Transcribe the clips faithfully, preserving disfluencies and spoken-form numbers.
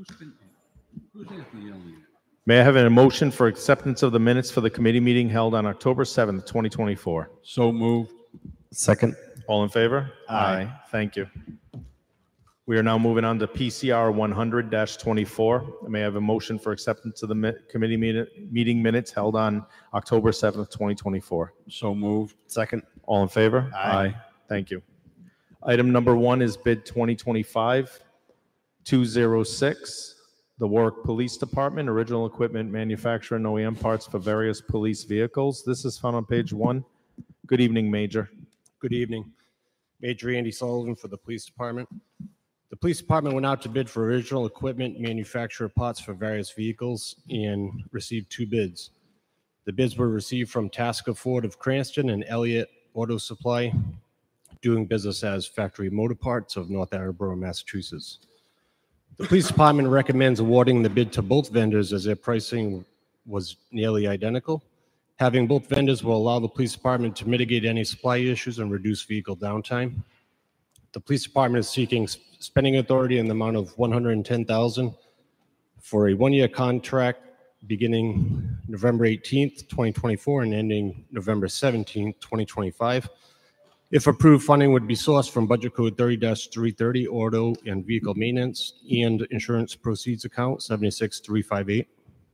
Who's been, who's Anthony Elliott? May I have a motion for acceptance of the minutes for the committee meeting held on October seventh, twenty twenty-four? So moved. Second. All in favor? Aye. Thank you. We are now moving on to P C R one hundred dash twenty-four. May I have a motion for acceptance of the mi- committee meet- meeting minutes held on October seventh, twenty twenty-four? So moved. Second. All in favor? Aye. Thank you. Item number one is bid twenty twenty-five two oh six. The Warwick Police Department, original equipment manufacturer and O E M parts for various police vehicles. This is found on page one. Good evening, Major. Good evening. Major Andy Sullivan for the Police Department. The Police Department went out to bid for original equipment manufacturer parts for various vehicles and received two bids. The bids were received from Tasker Ford of Cranston and Elliott Auto Supply, doing business as Factory Motor Parts of North Attleboro, Massachusetts. The Police Department recommends awarding the bid to both vendors as their pricing was nearly identical. Having both vendors will allow the Police Department to mitigate any supply issues and reduce vehicle downtime. The Police Department is seeking spending authority in the amount of one hundred ten thousand dollars for a one-year contract beginning November eighteenth, twenty twenty-four and ending November seventeenth, twenty twenty-five. If approved, funding would be sourced from Budget Code thirty dash three thirty, Auto and Vehicle Maintenance, and Insurance Proceeds Account seven six three five eight.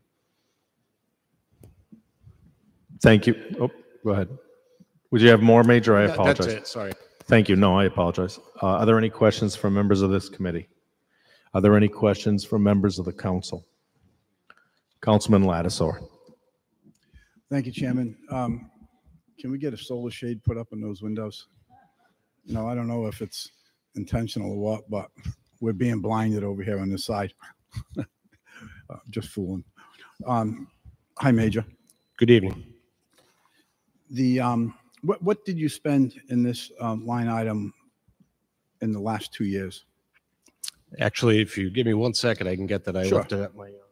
Thank you. Oh, go ahead. Would you have more, Major? I apologize. That's it, sorry. Thank you. No, I apologize. Uh, are there any questions from members of this committee? Are there any questions from members of the council? Councilman Lattisaur. Thank you, Chairman. Um, can we get a solar shade put up in those windows? You know, I don't know if it's intentional or what, but we're being blinded over here on this side. uh, just fooling. Um, hi, Major. Good evening. The um, what what did you spend in this um, line item in the last two years? Actually, if you give me one second, I can get that. I Sure. left it at my. Uh...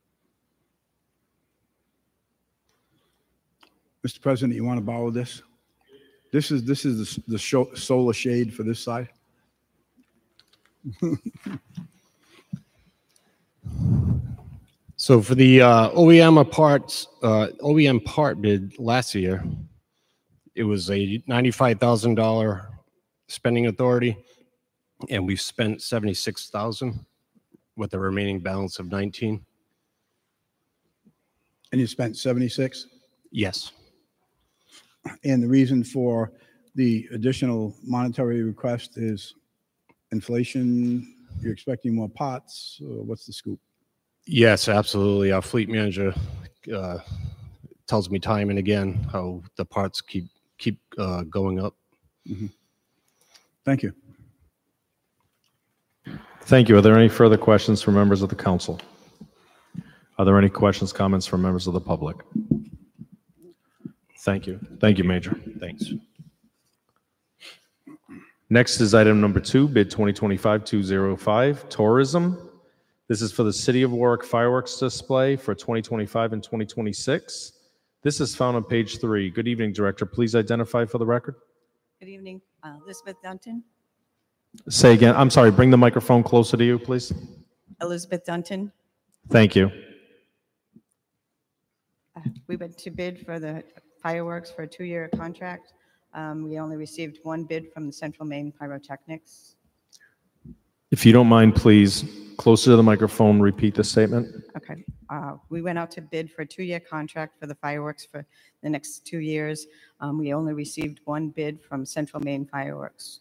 Mister President, you want to borrow this? This is this is the, the show, solar shade for this side. So for the uh, O E M parts, uh, O E M part bid last year, it was a ninety-five thousand dollars spending authority, and we've spent seventy-six thousand dollars with a remaining balance of nineteen. And you spent seventy-six. Yes. And the reason for the additional monetary request is inflation. You're expecting more pots. Or what's the scoop? Yes, absolutely. Our fleet manager uh, tells me time and again how the parts keep keep uh, going up. Mm-hmm. Thank you. Thank you. Are there any further questions from members of the council? Are there any questions, comments from members of the public? Thank you. Thank you, Major. Thanks. Next is item number two, bid twenty twenty-five two oh five, tourism. This is for the City of Warwick fireworks display for twenty twenty-five and twenty twenty-six. This is found on page three. Good evening, Director. Please identify for the record. Good evening, uh, Elizabeth Dunton. Say again. I'm sorry. Bring the microphone closer to you, please. Elizabeth Dunton. Thank you. Uh, we went to bid for the fireworks for a two-year contract. Um, we only received one bid from the Central Maine Pyrotechnics. If you don't mind, please, closer to the microphone, repeat the statement. Okay. Uh, we went out to bid for a two-year contract for the fireworks for the next two years. Um, we only received one bid from Central Maine Fireworks.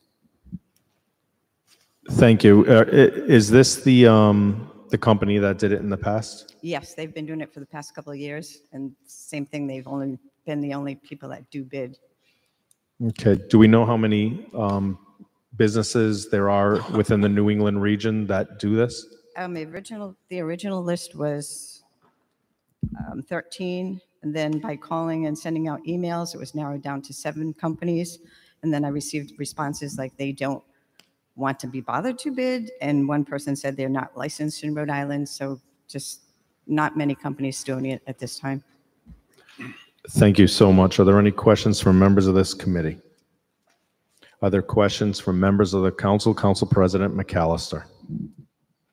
Thank you. Uh, i- is this the um, the company that did it in the past? Yes, they've been doing it for the past couple of years, and same thing, they've only been the only people that do bid. Okay. Do we know how many um, businesses there are within the New England region that do this? Um, the original, the original list was um, thirteen, and then by calling and sending out emails, it was narrowed down to seven companies. And then I received responses like they don't want to be bothered to bid, and one person said they're not licensed in Rhode Island, so just not many companies doing it at this time. Thank you so much. Are there any questions from members of this committee? Are there questions from members of the council? Council President McAllister.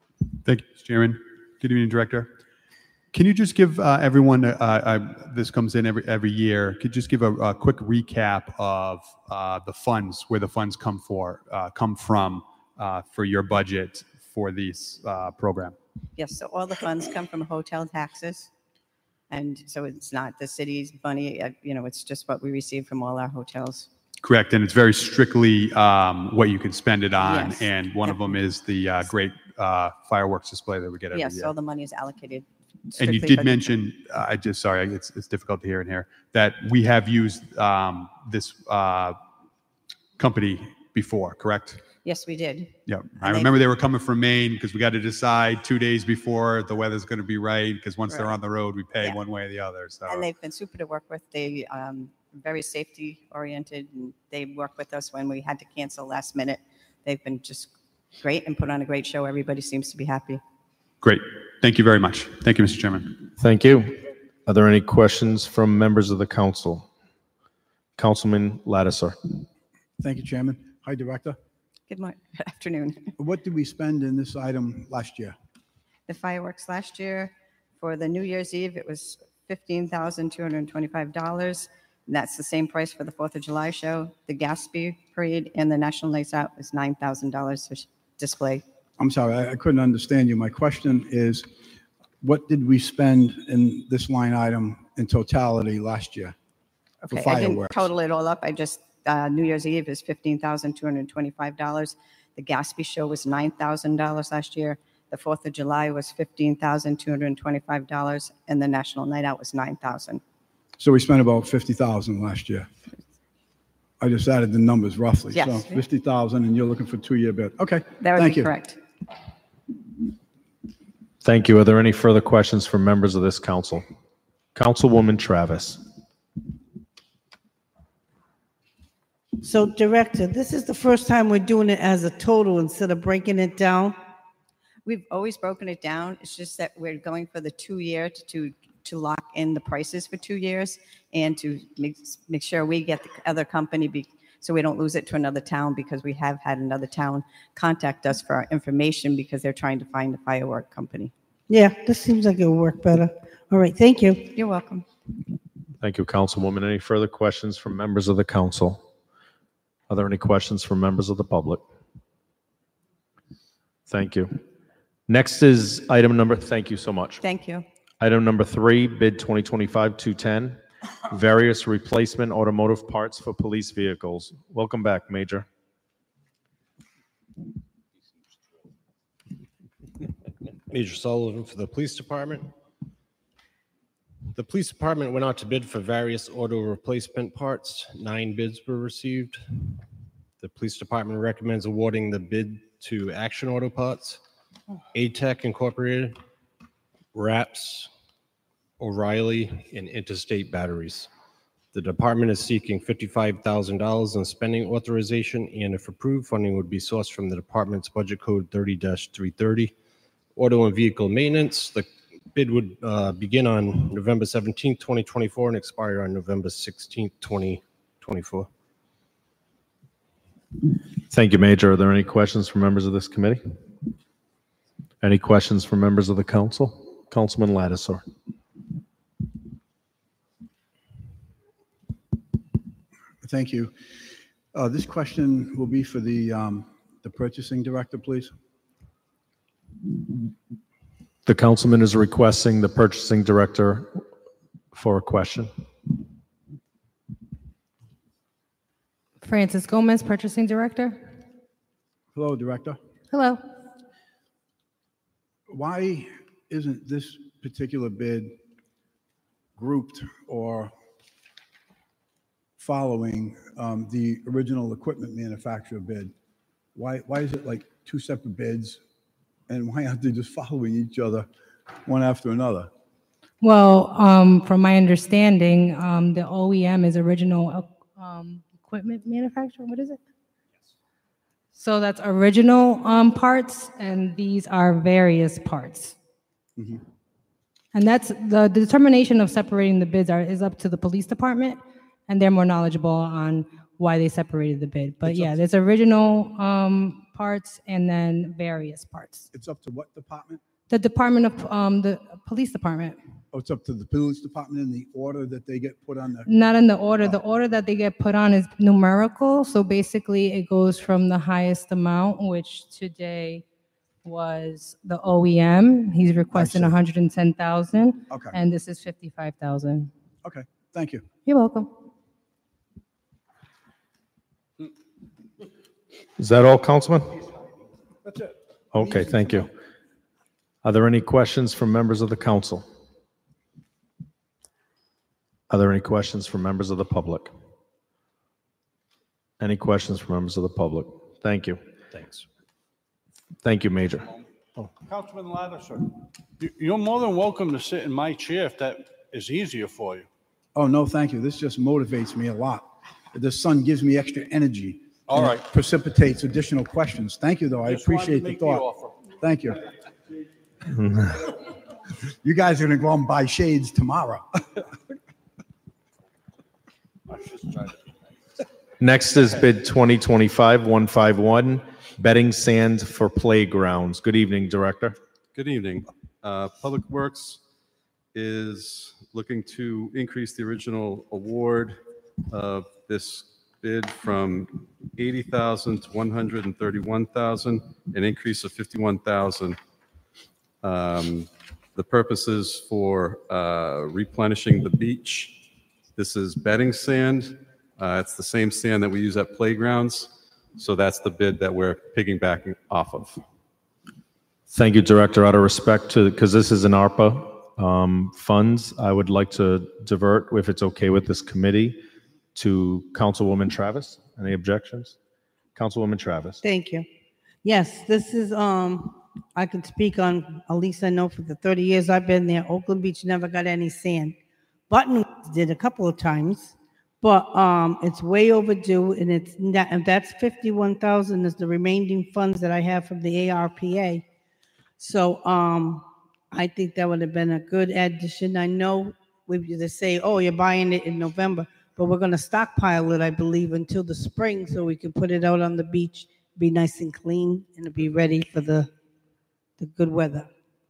Thank you, Mister Chairman. Good evening, Director. Can you just give uh, everyone, uh, uh, this comes in every every year, could you just give a, a quick recap of uh, the funds, where the funds come for, uh, come from uh, for your budget for this uh, program? Yes, so all the funds come from hotel taxes. And so it's not the city's money, uh, you know, it's just what we receive from all our hotels. Correct, and it's very strictly um, what you can spend it on, Yes. and one of them is the uh, great uh, fireworks display that we get every Yes, year. all the money is allocated. And you strictly did for- mention, uh, I just, sorry, it's, it's difficult to hear in here, that we have used um, this uh, company before, correct? Yes, we did. Yeah, I they- remember they were coming from Maine because we got to decide two days before if the weather's going to be right, because once they're Right. on the road, we pay Yeah. one way or the other, so. And they've been super to work with. They um very safety oriented, and they work with us when we had to cancel last minute. They've been just great and put on a great show. Everybody seems to be happy. Great, thank you very much. Thank you, Mister Chairman. Thank you. Are there any questions from members of the council? Councilman Lattiser. Thank you, Chairman. Hi, Director. Good morning, good afternoon. What did we spend in this item last year? The fireworks last year for the New Year's Eve, it was fifteen thousand two hundred twenty-five dollars. And that's the same price for the Fourth of July show. The Gatsby Parade and the National Nights Out was nine thousand dollars to sh- display. I'm sorry, I I couldn't understand you. My question is, what did we spend in this line item in totality last year? For Okay, I didn't fireworks. total it all up. I just, uh, New Year's Eve is fifteen thousand two hundred twenty-five dollars. The Gatsby show was nine thousand dollars last year. The Fourth of July was fifteen thousand two hundred twenty-five dollars, and the National Night Out was nine thousand dollars. So we spent about fifty thousand last year. I just added the numbers roughly. Yes. So fifty thousand, and you're looking for two-year bid. Okay, That would thank be you. correct. Thank you. Are there any further questions from members of this council? Councilwoman Travis. So Director, this is the first time we're doing it as a total instead of breaking it down? We've always broken it down. It's just that we're going for the two-year to, to, to lock in the prices for two years and to make, make sure we get the other company be, so we don't lose it to another town, because we have had another town contact us for our information because they're trying to find a firework company. Yeah, this seems like it'll work better. All right, thank you. You're welcome. Thank you, Councilwoman. Any further questions from members of the council? Are there any questions from members of the public? Thank you. Next is item number, thank you so much. Thank you. Item number three, bid twenty twenty-five two ten, various replacement automotive parts for police vehicles. Welcome back, Major. Major Sullivan for the Police Department. The Police Department went out to bid for various auto replacement parts. Nine bids were received. The Police Department recommends awarding the bid to Action Auto Parts, A-Tech Incorporated, Wraps, O'Reilly, and Interstate Batteries. The department is seeking fifty-five thousand dollars in spending authorization, and if approved, funding would be sourced from the department's budget code thirty dash three thirty. Auto and vehicle maintenance, the bid would uh, begin on November seventeenth, twenty twenty-four, and expire on November sixteenth, twenty twenty-four. Thank you, Major. Are there any questions from members of this committee? Any questions from members of the council? Councilman Lattiser. Thank you. Uh, This question will be for the, um, the purchasing director, please. The councilman is requesting the purchasing director for a question. Francis Gomez, Purchasing Director. Hello, Director. Hello. Why isn't this particular bid grouped or following um, the original equipment manufacturer bid? Why, why is it like two separate bids? And why aren't they just following each other one after another? Well, um, from my understanding, um, the O E M is original um, equipment manufacturer. What is it? So that's original um, parts, and these are various parts. Mhm. And that's the, the determination of separating the bids are is up to the police department, and they're more knowledgeable on why they separated the bid. But It's up yeah, to- there's original um, parts and then various parts. It's up to what department? The Department of, um, the Police Department. Oh, it's up to the police department in the order that they get put on the, Not in the order. The order that they get put on is numerical. So basically, it goes from the highest amount, which today was the O E M. He's requesting see. one hundred ten thousand, okay, and this is fifty-five thousand. okay, thank you. You're welcome. Is that all, Councilman? That's it. Okay, thank you. Are there any questions from members of the council? Are there any questions from members of the public? Any questions from members of the public? Thank you. Thanks. Thank you, Major. Councilman Lattiser, you- you're more than welcome to sit in my chair if that is easier for you. Oh, no, thank you. This just motivates me a lot. The sun gives me extra energy. All and right. it Precipitates additional questions. Thank you, though. I Just wanted to appreciate the make the thought. offer. Thank you. You guys are gonna go out and buy shades tomorrow. Next is bid twenty twenty-five one fifty-one, bedding sand for playgrounds. Good evening, Director. Good evening. Uh, Public Works is looking to increase the original award of this bid from eighty thousand to one hundred thirty-one thousand, an increase of fifty-one thousand. Um, The purpose is for uh, replenishing the beach. This is bedding sand. Uh, It's the same sand that we use at playgrounds. So that's the bid that we're piggybacking off of. Thank you, Director. Out of respect to, because this is an ARPA um, funds, I would like to divert, if it's okay with this committee, to Councilwoman Travis. Any objections? Councilwoman Travis. Thank you. Yes, this is, um, I can speak on, at least I know for the thirty years I've been there, Oakland Beach never got any sand. Button did a couple of times, but, um, it's way overdue, and it's, not- and that's fifty-one thousand is the remaining funds that I have from the A R P A. So, um, I think that would have been a good addition. I know we just say, oh, you're buying it in November, but we're gonna stockpile it, I believe, until the spring, so we can put it out on the beach, be nice and clean, and be ready for the, the good weather.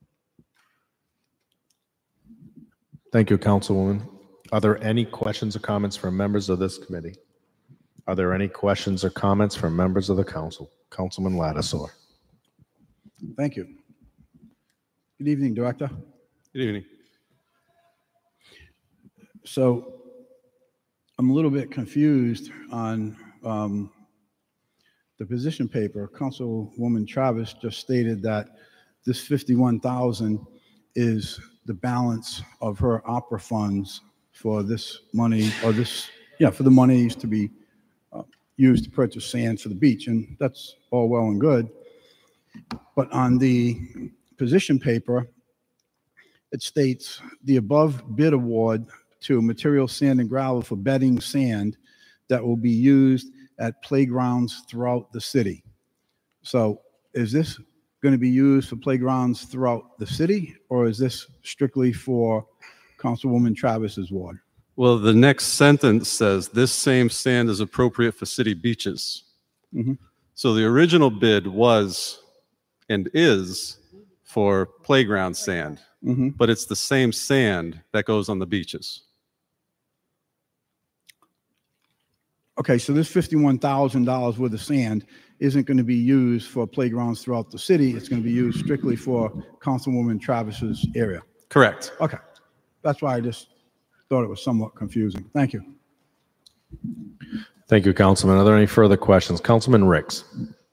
Thank you, Councilwoman. Are there any questions or comments from members of this committee? Are there any questions or comments from members of the council? Councilman Lattiser. Thank you. Good evening, Director. Good evening. So I'm a little bit confused on um, the position paper. Councilwoman Travis just stated that this fifty-one thousand is the balance of her opera funds for this money, or this, yeah, for the monies to be uh, used to purchase sand for the beach, and that's all well and good. But on the position paper, it states the above bid award to material sand and gravel for bedding sand that will be used at playgrounds throughout the city. So is this going to be used for playgrounds throughout the city, or is this strictly for Councilwoman Travis's ward? Well, the next sentence says, this same sand is appropriate for city beaches. Mhm. So the original bid was and is for playground sand, Mm-hmm. but it's the same sand that goes on the beaches. Okay, so this fifty-one thousand dollars worth of sand isn't going to be used for playgrounds throughout the city. It's going to be used strictly for Councilwoman Travis's area. Correct. Okay, that's why I just thought it was somewhat confusing. Thank you. Thank you, Councilman. Are there any further questions? Councilman Ricks.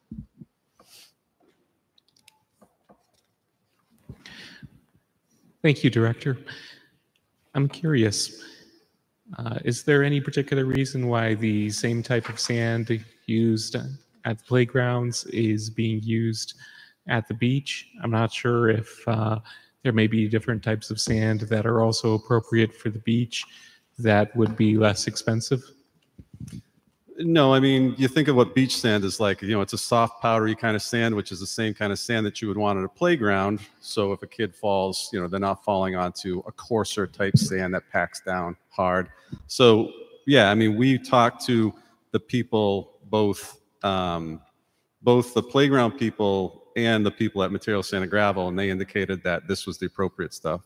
Thank you, Director. I'm curious, uh, is there any particular reason why the same type of sand used at the playgrounds is being used at the beach? I'm not sure if uh, there may be different types of sand that are also appropriate for the beach that would be less expensive. No, I mean, you think of what beach sand is like, you know, it's a soft, powdery kind of sand, which is the same kind of sand that you would want at a playground. So if a kid falls, you know, they're not falling onto a coarser type sand that packs down hard. So, yeah, I mean, we talked to the people both um, both the playground people and the people at Material Sand and Gravel, and they indicated that this was the appropriate stuff.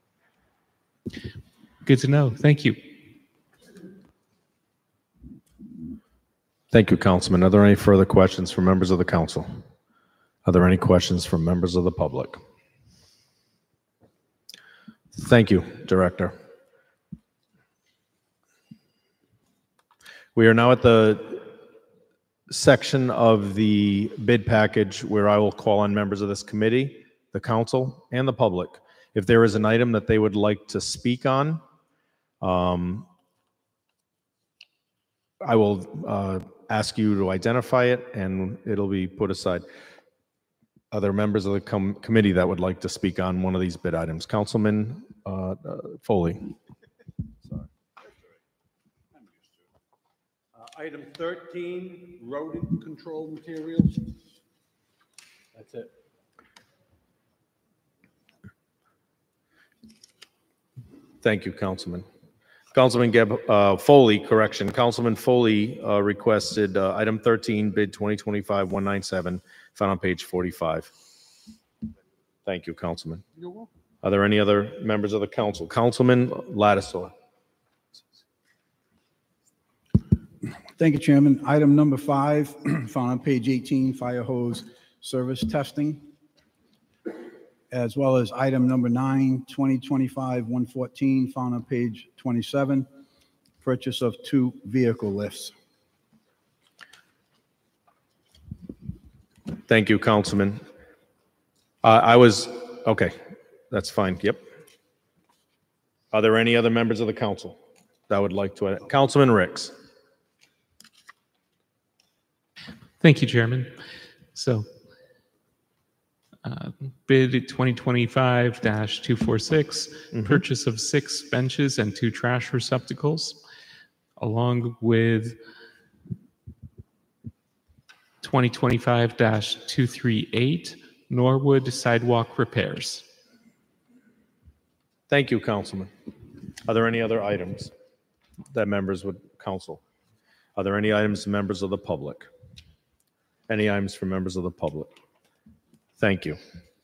Good to know. Thank you. Thank you, Councilman. Are there any further questions from members of the council? Are there any questions from members of the public? Thank you, Director. We are now at the section of the bid package where I will call on members of this committee, the council, and the public. If there is an item that they would like to speak on, um, I will uh, ask you to identify it and it'll be put aside. Are there members of the com committee that would like to speak on one of these bid items? Councilman uh, uh, Foley. Uh, Item thirteen, rodent control materials. That's it. Thank you, Councilman. Councilman Geb, uh, Foley, correction. Councilman Foley uh, requested uh, item thirteen, bid twenty twenty-five one ninety-seven, found on page forty-five. Thank you, Councilman. You're welcome. Are there any other members of the council? Councilman Lattisaw. Thank you, Chairman. Item number five, found on page eighteen, fire hose service testing, as well as item number nine, twenty twenty-five one fourteen, found on page twenty-seven, purchase of two vehicle lifts. Thank you, Councilman. Uh, I was, okay, that's fine, yep. Are there any other members of the council that would like to, Councilman Ricks? Thank you, Chairman. So, uh, bid twenty twenty-five dash two forty-six, Mhm. purchase of six benches and two trash receptacles, along with twenty twenty-five dash two thirty-eight, Norwood sidewalk repairs. Thank you, Councilman. Are there any other items that members would council? Are there any items members of the public? Any items for members of the public? Thank you.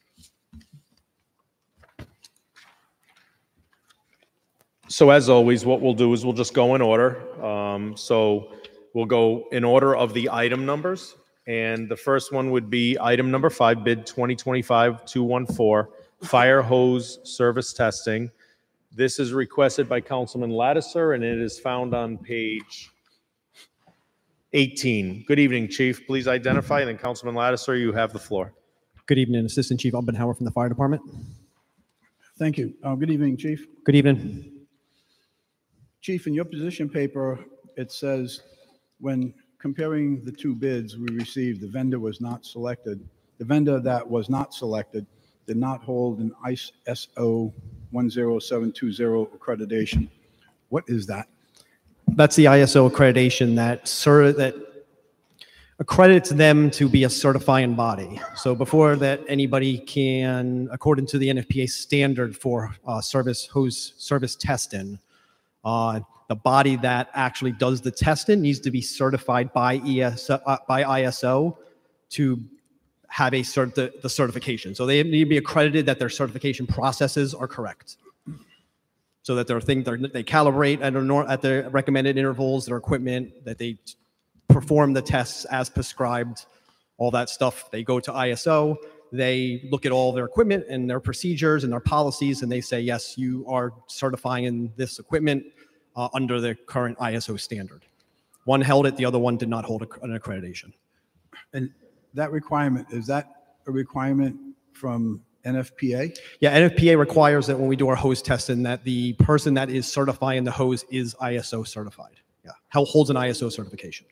So as always, what we'll do is we'll just go in order. Um, so we'll go in order of the item numbers. And the first one would be item number five, bid twenty twenty-five two fourteen, fire hose service testing. This is requested by Councilman Lattiser, and it is found on page eighteen. Good evening, Chief. Please identify, and then Councilman Lattiser, you have the floor. Good evening, Assistant Chief Umbenhauer from the Fire Department. Thank you. Uh, good evening, Chief. Good evening. Chief, in your position paper, it says when comparing the two bids we received, the vendor was not selected. The vendor that was not selected did not hold an I S O one zero seven two zero accreditation. What is that? That's the I S O accreditation that cer- that accredits them to be a certifying body. So before that, anybody can, according to the N F P A standard for uh, service hose service testing, uh, the body that actually does the testing needs to be certified by E S uh, by I S O to have a cert the, the certification. So they need to be accredited that their certification processes are correct. So that their thing they calibrate at, a, at the recommended intervals, their equipment, that they perform the tests as prescribed, all that stuff. They go to I S O, they look at all their equipment and their procedures and their policies, and they say, yes, you are certifying this equipment uh, under the current I S O standard. One held it, the other one did not hold a, an accreditation. And that requirement, is that a requirement from N F P A? Yeah, N F P A requires that when we do our hose testing, that the person that is certifying the hose is I S O certified. Yeah, holds an I S O certification.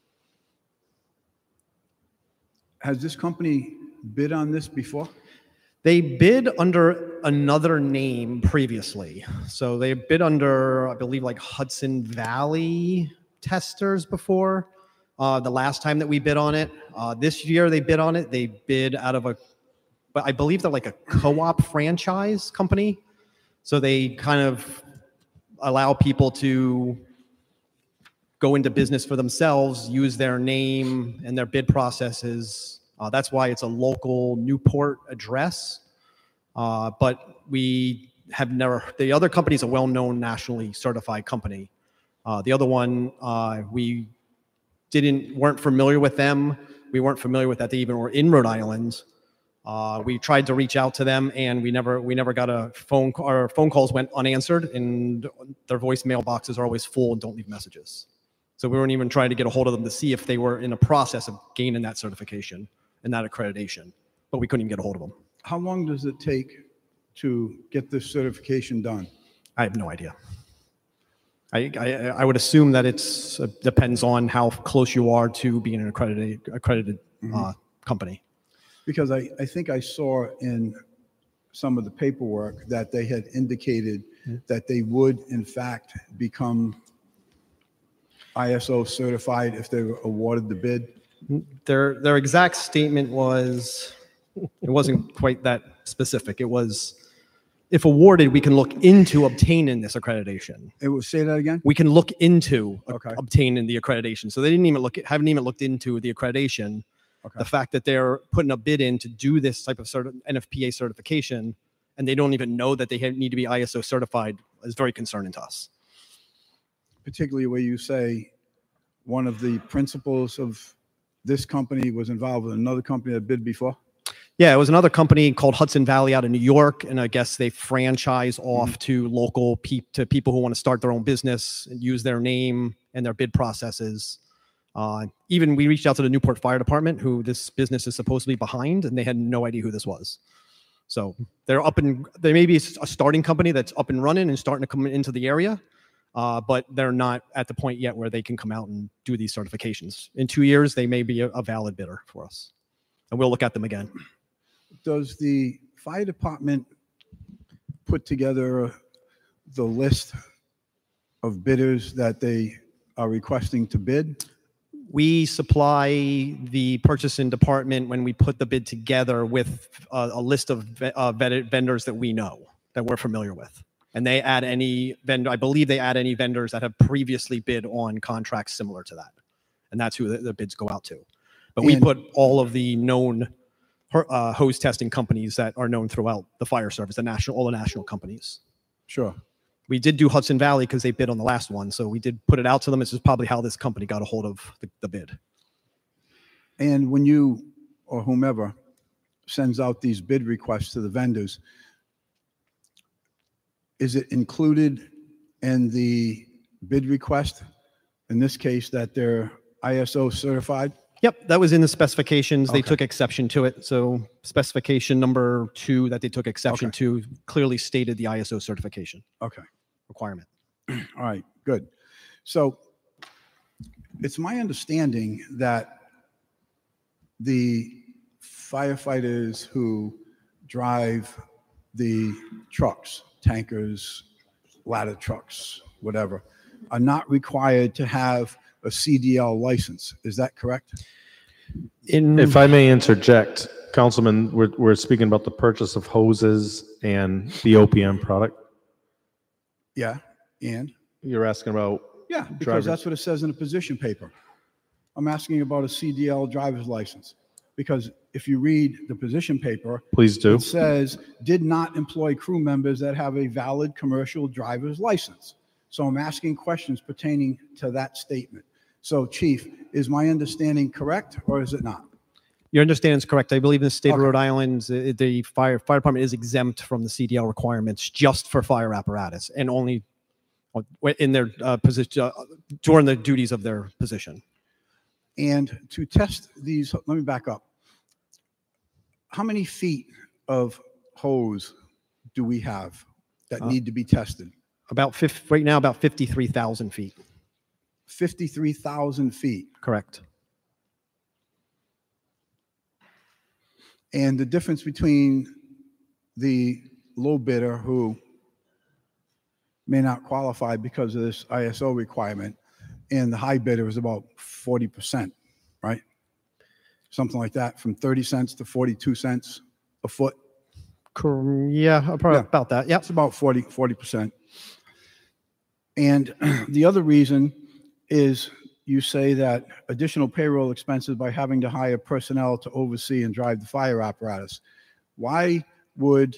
Has this company bid on this before? They bid under another name previously. So they bid under, I believe, like Hudson Valley Testers before. Uh, the last time that we bid on it. Uh, this year they bid on it. They bid out of a, but I believe they're like a co-op franchise company. So they kind of allow people to go into business for themselves, use their name and their bid processes. Uh, that's why it's a local Newport address. Uh, but we have never, the other company is a well-known nationally certified company. Uh, the other one, uh, we didn't, weren't familiar with them. We weren't familiar with that they even were in Rhode Island. Uh, we tried to reach out to them, and we never we never got a phone call. Our phone calls went unanswered, and their voicemail boxes are always full and don't leave messages. So we weren't even trying to get a hold of them to see if they were in a process of gaining that certification and that accreditation, but we couldn't even get a hold of them. How long does it take to get this certification done? I have no idea. I, I, I would assume that it's uh, depends on how close you are to being an accredited accredited Mhm. uh, company. Because I, I think I saw in some of the paperwork that they had indicated that they would in fact become I S O certified if they were awarded the bid. Their their exact statement was, it wasn't quite that specific. It was, if awarded, we can look into obtaining this accreditation. It was, say that again? We can look into uh, Okay. obtaining the accreditation. So they didn't even look at, haven't even looked into the accreditation. Okay. The fact that they're putting a bid in to do this type of certi- N F P A certification, and they don't even know that they have, need to be I S O certified, is very concerning to us. Particularly where you say one of the principals of this company was involved with another company that bid before? Yeah, it was another company called Hudson Valley out of New York, and I guess they franchise off to local pe- to people who want to start their own business and use their name and their bid processes. Uh, even we reached out to the Newport Fire Department, who this business is supposed to be behind, and they had no idea who this was. So they're up and they may be a starting company that's up and running and starting to come into the area, uh, but they're not at the point yet where they can come out and do these certifications. In two years, they may be a, a valid bidder for us, and we'll look at them again. Does the fire department put together the list of bidders that they are requesting to bid? We supply the purchasing department when we put the bid together with a, a list of ve- uh, vetted vendors that we know, that we're familiar with. And they add any vendor, I believe they add any vendors that have previously bid on contracts similar to that. And that's who the, the bids go out to. But we And- put all of the known uh, hose testing companies that are known throughout the fire service, the national, all the national companies. Sure. We did do Hudson Valley because they bid on the last one. So we did put it out to them. This is probably how this company got a hold of the, the bid. And when you or whomever sends out these bid requests to the vendors, is it included in the bid request, in this case, that they're I S O certified? Yep, that was in the specifications. They Okay. took exception to it. So specification number two that they took exception Okay. to clearly stated the I S O certification Okay. requirement. All right, good. So it's my understanding that the firefighters who drive the trucks, tankers, ladder trucks, whatever, are not required to have a C D L license. Is that correct? In If I may interject, Councilman, we're, we're speaking about the purchase of hoses and the O P M product. Yeah, and? You're asking about, Yeah, because Drivers. that's what it says in the position paper. I'm asking about a C D L driver's license. Because if you read the position paper, please do. it says, did not employ crew members that have a valid commercial driver's license. So I'm asking questions pertaining to that statement. So Chief, is my understanding correct or is it not? Your understanding is correct. I believe in the state of Okay. Rhode Island, uh, the fire fire department is exempt from the C D L requirements just for fire apparatus and only uh, in their uh, position uh, during the duties of their position. And to test these, let me back up. How many feet of hose do we have that Uh, need to be tested? About fifty, right now, about fifty-three thousand feet. fifty-three thousand feet. Correct. And the difference between the low bidder who may not qualify because of this I S O requirement and the high bidder is about forty percent, right? Something like that, from thirty cents to forty-two cents a foot. Cor- Yeah, probably Yeah. about that. Yep. It's about forty, forty percent. And the other reason is you say that additional payroll expenses by having to hire personnel to oversee and drive the fire apparatus. Why would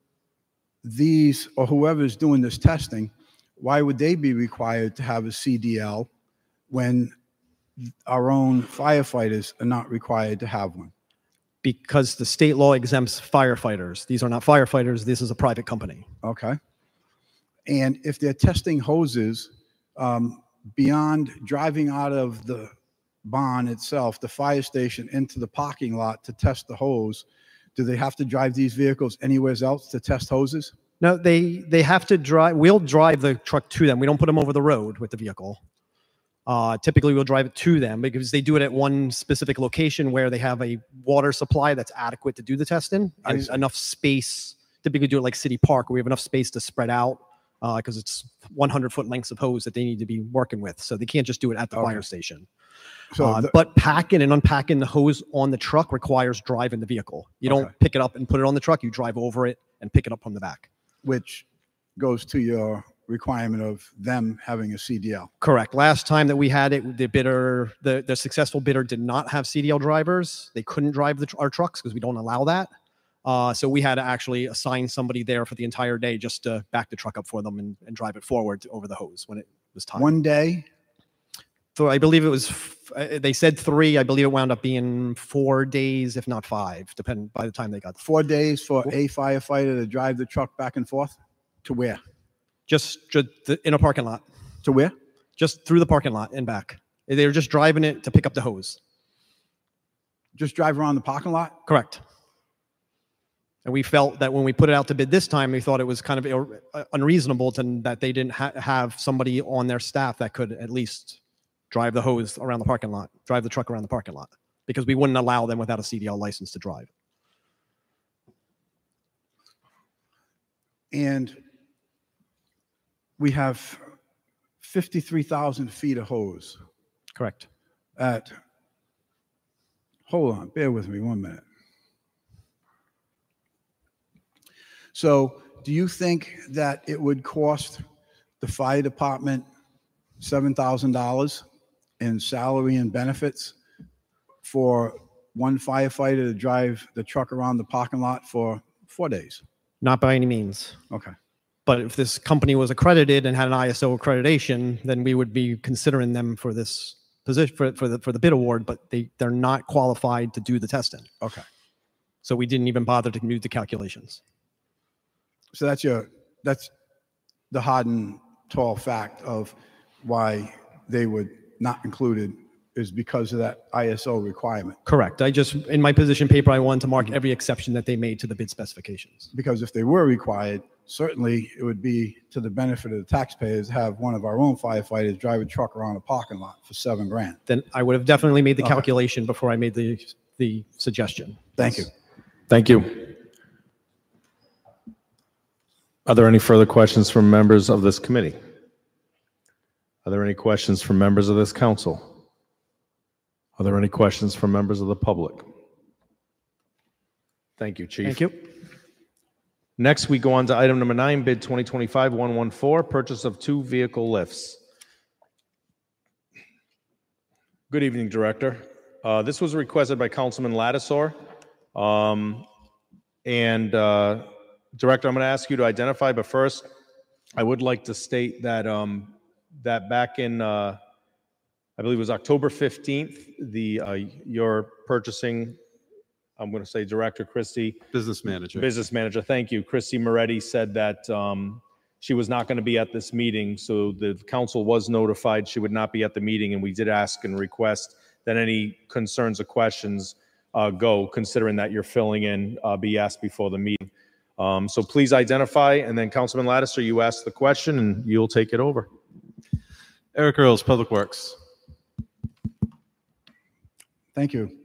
these, or whoever's doing this testing, why would they be required to have a C D L when our own firefighters are not required to have one? Because the state law exempts firefighters. These are not firefighters. This is a private company. Okay. And if they're testing hoses, um, beyond driving out of the barn itself, the fire station, into the parking lot to test the hose, do they have to drive these vehicles anywhere else to test hoses? No, they, they have to drive, we'll drive the truck to them. We don't put them over the road with the vehicle. Uh, typically, we'll drive it to them because they do it at one specific location where they have a water supply that's adequate to do the testing and enough space. Typically do it like City Park, where we have enough space to spread out because uh, it's one hundred foot lengths of hose that they need to be working with. So they can't just do it at the Okay. fire station. So Uh, the- but packing and unpacking the hose on the truck requires driving the vehicle. You Okay. don't pick it up and put it on the truck. You drive over it and pick it up from the back. Which goes to your requirement of them having a C D L. Correct. Last time that we had it, the bidder, the, the successful bidder did not have C D L drivers. They couldn't drive the, tr- our trucks because we don't allow that. Uh, so we had to actually assign somebody there for the entire day just to back the truck up for them and, and drive it forward to, over the hose when it was time. One day? So I believe it was, f- uh, they said three. I believe it wound up being four days, if not five, depending by the time they got there. Four days for a firefighter to drive the truck back and forth? To where? Just, just the- in a parking lot. To where? Just through the parking lot and back. They were just driving it to pick up the hose. Just drive around the parking lot? Correct. And we felt that when we put it out to bid this time, we thought it was kind of ir- uh, unreasonable to, that they didn't ha- have somebody on their staff that could at least drive the hose around the parking lot, drive the truck around the parking lot, because we wouldn't allow them without a C D L license to drive. And we have fifty-three thousand feet of hose. Correct. At, hold on, bear with me one minute. So do you think that it would cost the fire department seven thousand dollars in salary and benefits for one firefighter to drive the truck around the parking lot for four days? Not by any means. Okay. But if this company was accredited and had an I S O accreditation, then we would be considering them for this position, for, for the for the bid award, but they, they're not qualified to do the testing. Okay. So we didn't even bother to do the calculations. So that's your, that's the hard and tall fact of why they would not include it, is because of that I S O requirement. Correct. I just, in my position paper, I wanted to mark every exception that they made to the bid specifications. Because if they were required, certainly it would be to the benefit of the taxpayers to have one of our own firefighters drive a truck around a parking lot for seven grand. Then I would have definitely made the Okay. calculation before I made the, the suggestion. Thank you. Thank you. Are there any further questions from members of this committee? Are there any questions from members of this council? Are there any questions from members of the public? Thank you, Chief. Thank you. Next, we go on to item number nine, bid twenty twenty-five dash one fourteen, purchase of two vehicle lifts. Good evening, Director. Uh, This was requested by Councilman Lattisaur. Um, And uh, Director, I'm going to ask you to identify, but first, I would like to state that, um, that back in, uh, I believe it was October fifteenth, the, uh, your purchasing, I'm going to say Director Christie. Business manager. Business manager, thank you. Christy Moretti said that um, she was not going to be at this meeting, so the council was notified she would not be at the meeting, and we did ask and request that any concerns or questions uh, go, considering that you're filling in, uh, be asked before the meeting. Um, So please identify, and then Councilman Lattiser, you ask the question, and you'll take it over. Eric Earls, Public Works. Thank you.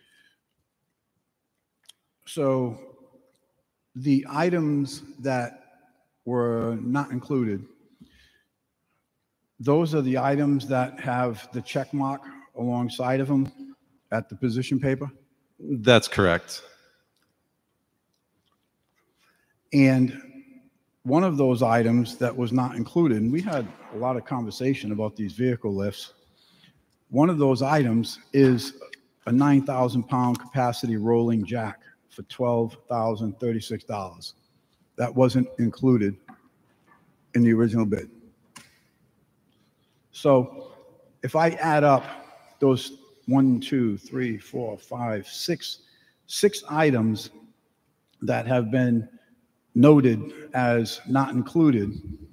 So the items that were not included, those are the items that have the check mark alongside of them at the position paper? That's correct. And one of those items that was not included, and we had a lot of conversation about these vehicle lifts, One of those items is a nine thousand pound capacity rolling jack for twelve thousand thirty-six dollars. That wasn't included in the original bid. So if I add up those one, two, three, four, five, six, six items that have been noted as not included,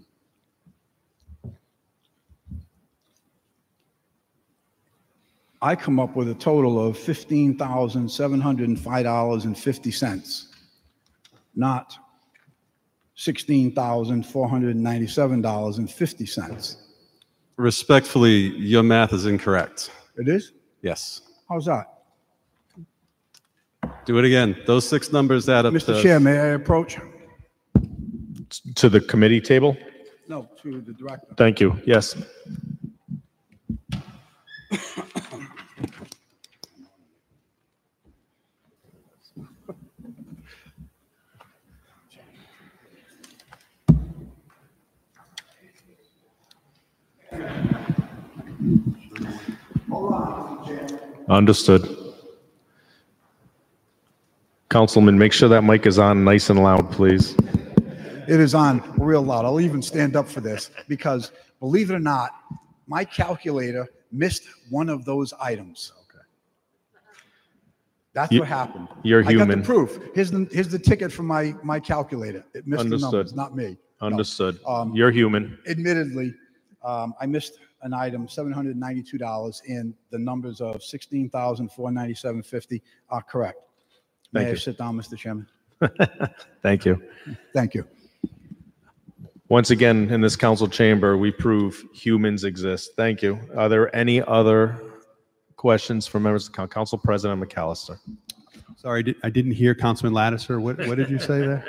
I come up with a total of fifteen thousand seven hundred five dollars and fifty cents, not sixteen thousand four hundred ninety-seven dollars and fifty cents. Respectfully, your math is incorrect. It is? Yes. How's that? Do it again. Those six numbers add up Mister to... Chair, may I approach? To the committee table? No, to the director. Thank you. Yes. Understood. Councilman, make sure that mic is on nice and loud, please. It is on real loud. I'll even stand up for this because, believe it or not, my calculator missed one of those items. Okay. That's You- what happened. you're I got human. the proof. Here's the, here's the ticket from my, my calculator. It missed the Understood. numbers, not me. No. Understood. Um, You're human. Admittedly, um, I missed an item, seven hundred ninety-two dollars, and the numbers of sixteen thousand four hundred ninety-seven fifty are correct. May Thank I you. sit down, Mister Chairman? Thank you. Thank you. Once again, in this council chamber, we prove humans exist. Thank you. Are there any other questions from members of the council? Council President McAllister. Sorry, I di- I didn't hear Councilman Lattiser. What, what did you say there?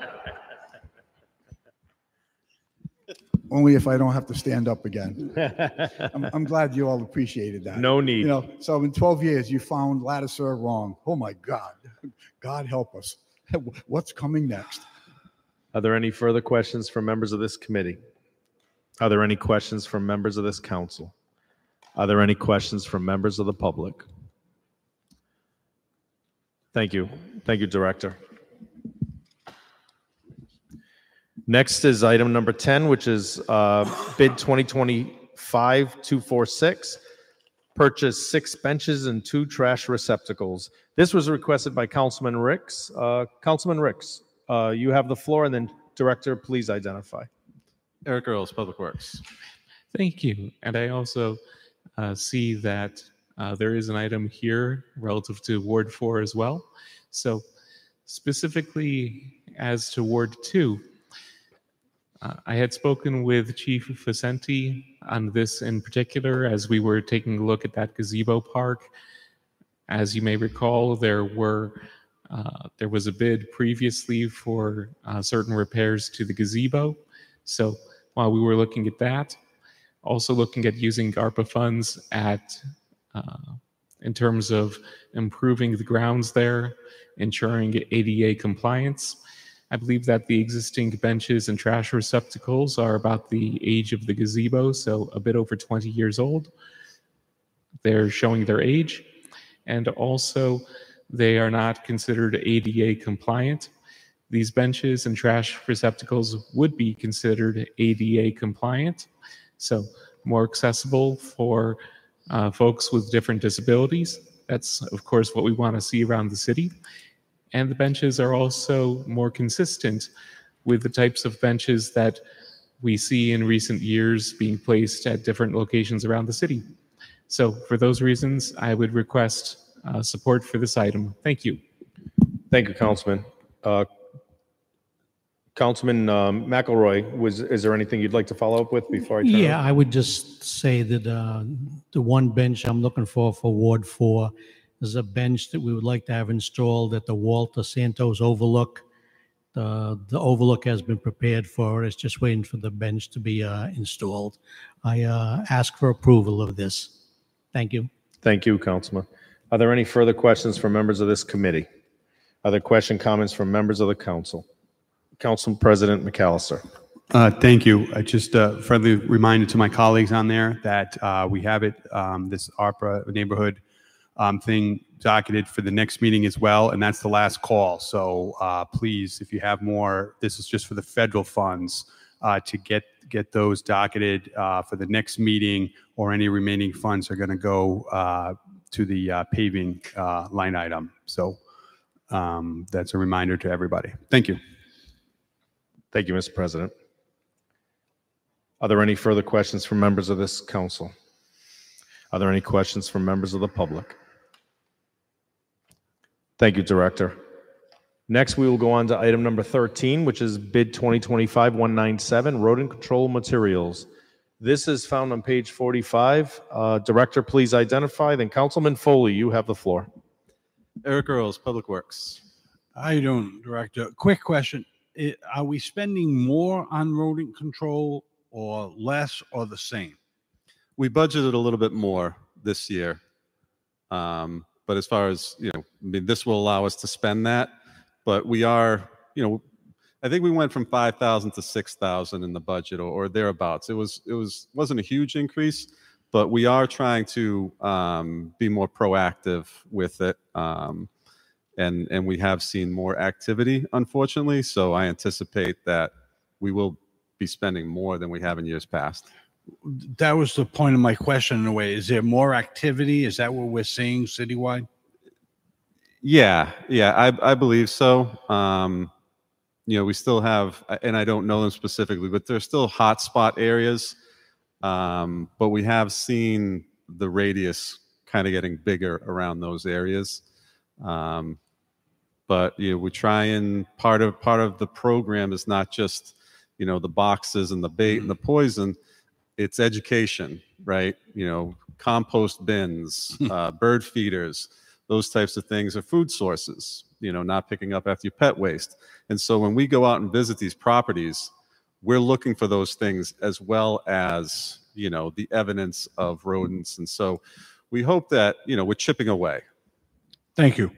Only if I don't have to stand up again. I'm, I'm glad you all appreciated that. No need. You know, so in twelve years, you found Lattiser wrong. Oh my God. God help us. What's coming next? Are there any further questions from members of this committee? Are there any questions from members of this council? Are there any questions from members of the public? Thank you. Thank you, Director. Next is item number ten, which is uh, bid twenty twenty-five two forty-six. Purchase six benches and two trash receptacles. This was requested by Councilman Ricks. Uh, Councilman Ricks, uh, you have the floor, and then Director, please identify. Eric Earls, Public Works. Thank you. And I also uh, see that uh, there is an item here relative to Ward four as well. So specifically as to Ward two, uh, I had spoken with Chief Facenti on this in particular as we were taking a look at that gazebo park. As you may recall, there were uh, there was a bid previously for uh, certain repairs to the gazebo. So while we were looking at that, also looking at using ARPA funds at uh, in terms of improving the grounds there, ensuring A D A compliance. I believe that the existing benches and trash receptacles are about the age of the gazebo, so a bit over twenty years old. They're showing their age, and also they are not considered A D A compliant. These benches and trash receptacles would be considered A D A compliant, so more accessible for uh, folks with different disabilities. That's, of course, what we want to see around the city. And the benches are also more consistent with the types of benches that we see in recent years being placed at different locations around the city. So for those reasons, I would request uh, support for this item. Thank you. Thank you, Councilman. Uh, Councilman um, McElroy, was is there anything you'd like to follow up with before I turn it Yeah, over? I would just say that uh, the one bench I'm looking for for Ward four is a bench that we would like to have installed at the Walter Santos Overlook. The, the overlook has been prepared for. It's just waiting for the bench to be uh, installed. I uh, ask for approval of this. Thank you. Thank you, Councilman. Are there any further questions from members of this committee? Are there question comments from members of the council? Council President McAllister. Uh, Thank you. Uh, Just a friendly reminder to my colleagues on there that uh, we have it, um, this ARPA neighborhood um, thing docketed for the next meeting as well, and that's the last call. So uh, please, if you have more, this is just for the federal funds, uh, to get, get those docketed uh, for the next meeting, or any remaining funds are going to go uh, to the uh, paving uh, line item. So um, that's a reminder to everybody. Thank you. Thank you, Mister President. Are there any further questions from members of this council? Are there any questions from members of the public? Thank you, Director. Next, we will go on to item number thirteen, which is bid twenty twenty-five one ninety-seven, rodent control materials. This is found on page forty-five. Uh, Director, please identify. Then Councilman Foley, you have the floor. Eric Earls, Public Works. How you doing, Director? Quick question. I- Are we spending more on rodent control or less or the same? We budgeted a little bit more this year. Um, but as far as, you know, I mean, this will allow us to spend that, but we are, you know, I think we went from five thousand to six thousand in the budget, or, or thereabouts. It was, it was, wasn't a huge increase, but we are trying to um, be more proactive with it. Um, and, and we have seen more activity, unfortunately. So I anticipate that we will be spending more than we have in years past. That was the point of my question in a way. Is there more activity? Is that what we're seeing citywide? Yeah, yeah, I, I believe so. Um, you know, we still have, and I don't know them specifically, but there's still hotspot areas. Um, but we have seen the radius kind of getting bigger around those areas. Um, but you know, we try and part of part of the program is not just, you know, the boxes and the bait and the poison. It's education, right? You know, compost bins, uh, bird feeders, those types of things are food sources, you know, not picking up after your pet waste. And so when we go out and visit these properties, we're looking for those things as well as, you know, the evidence of rodents. And so we hope that, you know, we're chipping away. Thank you.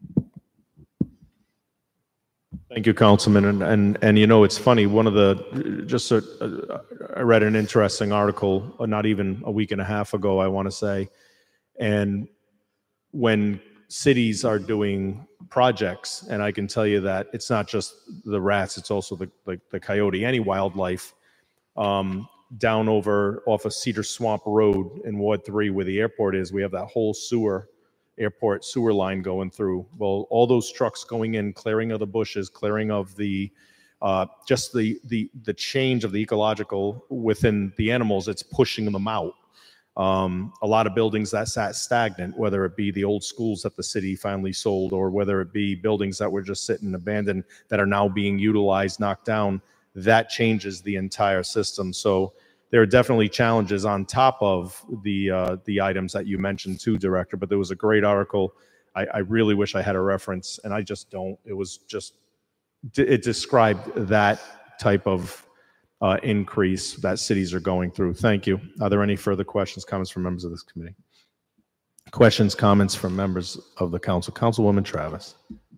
Thank you, Councilman. And, and, and you know, it's funny, one of the, just a, a, I read an interesting article, uh, not even a week and a half ago, I want to say. And when cities are doing projects, and I can tell you that it's not just the rats, it's also the, the, the coyote, any wildlife, um, down over off of Cedar Swamp Road in Ward three where the airport is, we have that whole sewer airport sewer line going through. Well, all those trucks going in, clearing of the bushes, clearing of the, uh, just the, the, the change of the ecological within the animals, it's pushing them out. Um, a lot of buildings that sat stagnant, whether it be the old schools that the city finally sold, or whether it be buildings that were just sitting abandoned that are now being utilized, knocked down, that changes the entire system. So there are definitely challenges on top of the uh, the items that you mentioned too, Director, but there was a great article. I, I really wish I had a reference, and I just don't. It was just, it described that type of uh, increase that cities are going through. Thank you. Are there any further questions, comments from members of this committee? Questions, comments from members of the council? Councilwoman Travis.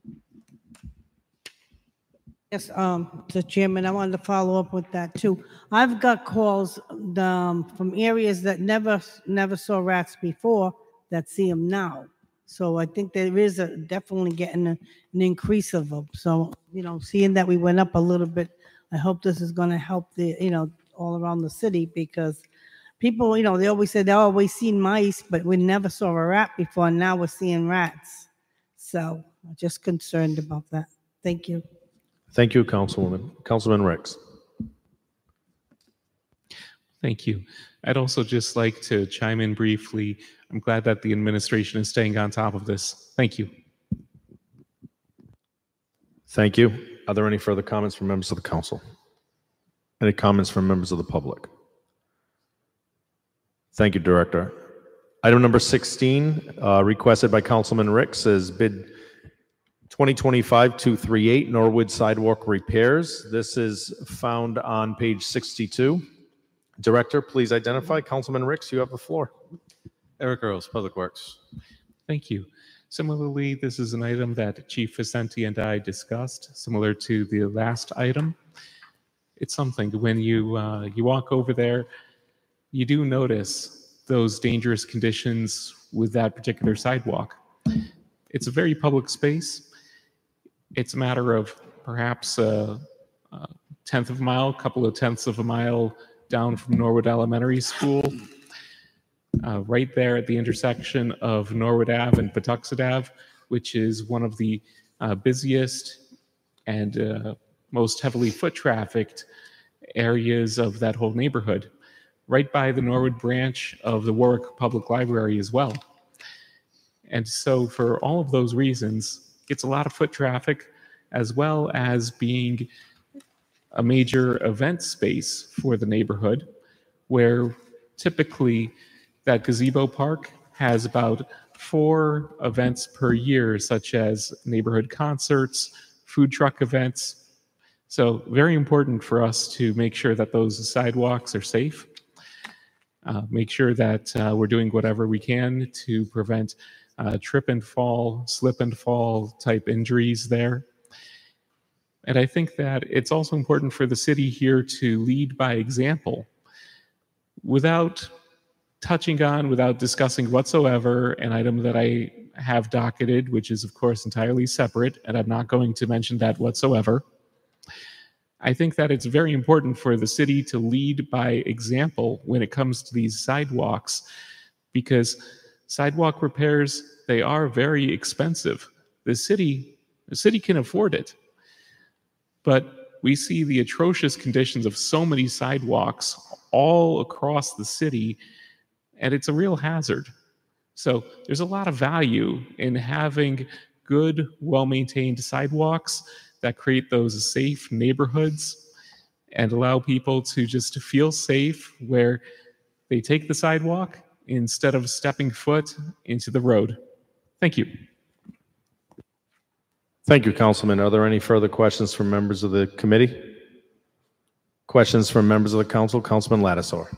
Yes, um, Mister Chairman, I wanted to follow up with that too. I've got calls um, from areas that never, never saw rats before that see them now. So I think there is a definitely getting a, an increase of them. So, you know, seeing that we went up a little bit, I hope this is going to help the, you know, all around the city, because people, you know, they always say they always seen mice, but we never saw a rat before. And now we're seeing rats. So I'm just concerned about that. Thank you. Thank you, Councilwoman. Councilman Ricks. Thank you. I'd also just like to chime in briefly. I'm glad that the administration is staying on top of this. Thank you. Thank you. Are there any further comments from members of the council? Any comments from members of the public? Thank you, Director. Item number sixteen, uh, requested by Councilman Ricks, is bid twenty twenty-five two thirty-eight Norwood Sidewalk Repairs. This is found on page sixty-two. Director, please identify. Councilman Ricks, you have the floor. Eric Earls, Public Works. Thank you. Similarly, this is an item that Chief Vicente and I discussed, similar to the last item. it's something. When you uh, you walk over there, you do notice those dangerous conditions with that particular sidewalk. It's a very public space. It's a matter of perhaps a, a tenth of a mile, couple of tenths of a mile down from Norwood Elementary School, uh, right there at the intersection of Norwood Ave and Patuxent Ave, which is one of the uh, busiest and uh, most heavily foot trafficked areas of that whole neighborhood, right by the Norwood branch of the Warwick Public Library as well. And so for all of those reasons, gets a lot of foot traffic, as well as being a major event space for the neighborhood, where typically that gazebo park has about four events per year, such as neighborhood concerts, food truck events. So very important for us to make sure that those sidewalks are safe, uh, make sure that uh, we're doing whatever we can to prevent uh, trip and fall, slip and fall type injuries there. And I think that it's also important for the city here to lead by example without touching on, without discussing whatsoever, an item that I have docketed, which is of course entirely separate, and I'm not going to mention that whatsoever. I think that it's very important for the city to lead by example when it comes to these sidewalks, because sidewalk repairs, they are very expensive. The city, the city can afford it. But we see the atrocious conditions of so many sidewalks all across the city, and it's a real hazard. So there's a lot of value in having good, well-maintained sidewalks that create those safe neighborhoods and allow people to just feel safe where they take the sidewalk instead of stepping foot into the road. Thank you. Thank you, Councilman. Are there any further questions from members of the committee? Questions from members of the council? Councilman Lattisaur.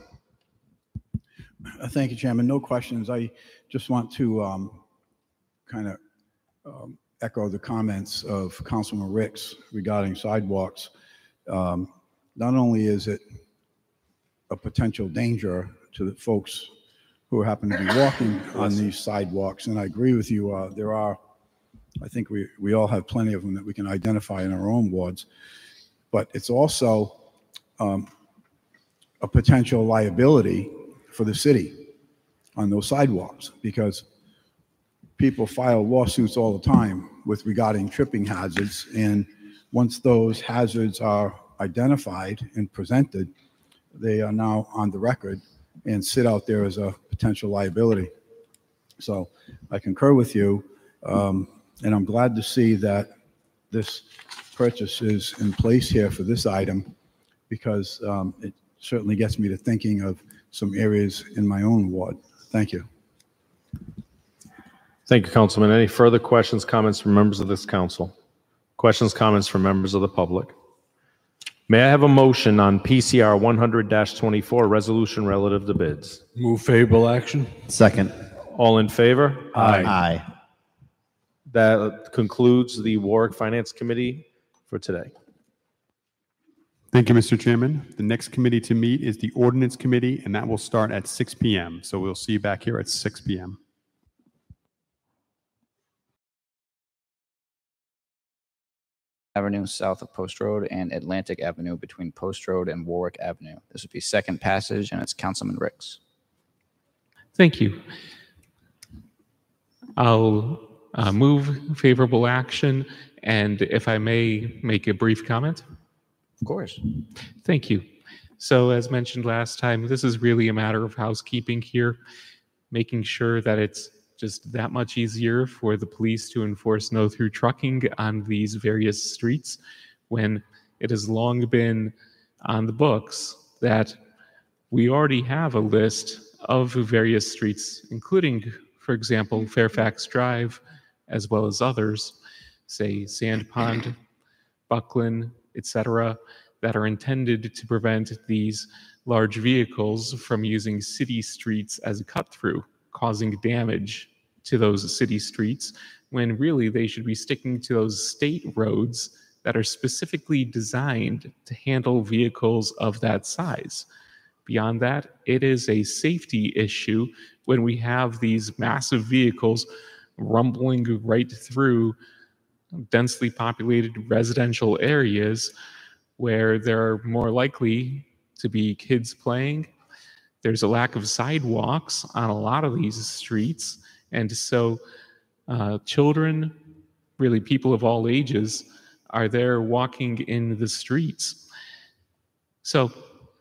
Uh, Thank you, Chairman. No questions. I just want to um, kind of um, echo the comments of Councilman Ricks regarding sidewalks. Um, not only is it a potential danger to the folks who happen to be walking on these sidewalks, and I agree with you, uh, there are, I think we, we all have plenty of them that we can identify in our own wards, but it's also um, a potential liability for the city on those sidewalks, because people file lawsuits all the time with regarding tripping hazards, and once those hazards are identified and presented, they are now on the record and sit out there as a potential liability. So I concur with you, um, and I'm glad to see that this purchase is in place here for this item, because um, it certainly gets me to thinking of some areas in my own ward. Thank you. Thank you, Councilman. Any further questions, comments from members of this council? Questions, comments from members of the public? May I have a motion on P C R one hundred dash twenty-four, resolution relative to bids? Move favorable action. Second. All in favor? Aye. Aye. That concludes the Warwick Finance Committee for today. Thank you, Mister Chairman. The next committee to meet is the Ordinance Committee, and that will start at six p m So we'll see you back here at six p m Avenue south of Post Road and Atlantic Avenue between Post Road and Warwick Avenue. This would be second passage, and it's Councilman Ricks. Thank you. I'll uh, move favorable action, and if I may make a brief comment. Of course. Thank you. So as mentioned last time, this is really a matter of housekeeping here, making sure that it's just that much easier for the police to enforce no through trucking on these various streets, when it has long been on the books that we already have a list of various streets, including, for example, Fairfax Drive, as well as others, say Sand Pond, Buckland, et cetera, that are intended to prevent these large vehicles from using city streets as a cut through, causing damage to those city streets, when really they should be sticking to those state roads that are specifically designed to handle vehicles of that size. Beyond that, it is a safety issue when we have these massive vehicles rumbling right through densely populated residential areas where there are more likely to be kids playing. There's a lack of sidewalks on a lot of these streets. And so uh, children, really people of all ages, are there walking in the streets. So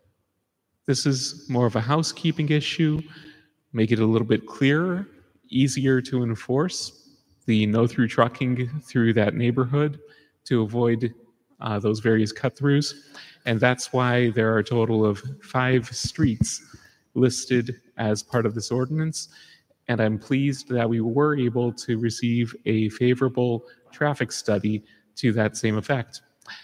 this is more of a housekeeping issue, make it a little bit clearer, easier to enforce the no-through trucking through that neighborhood to avoid uh, those various cut-throughs. And that's why there are a total of five streets listed as part of this ordinance. And I'm pleased that we were able to receive a favorable traffic study to that same effect.